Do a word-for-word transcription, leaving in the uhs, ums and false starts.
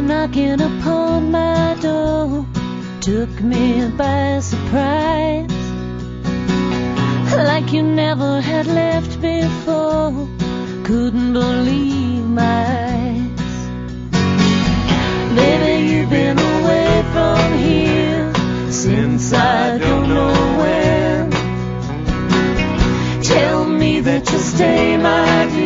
knocking upon my door took me by surprise, like you never had left before. Couldn't believe my eyes. Baby, you've been away from here since I don't know when. Tell me that you'll stay, my dear.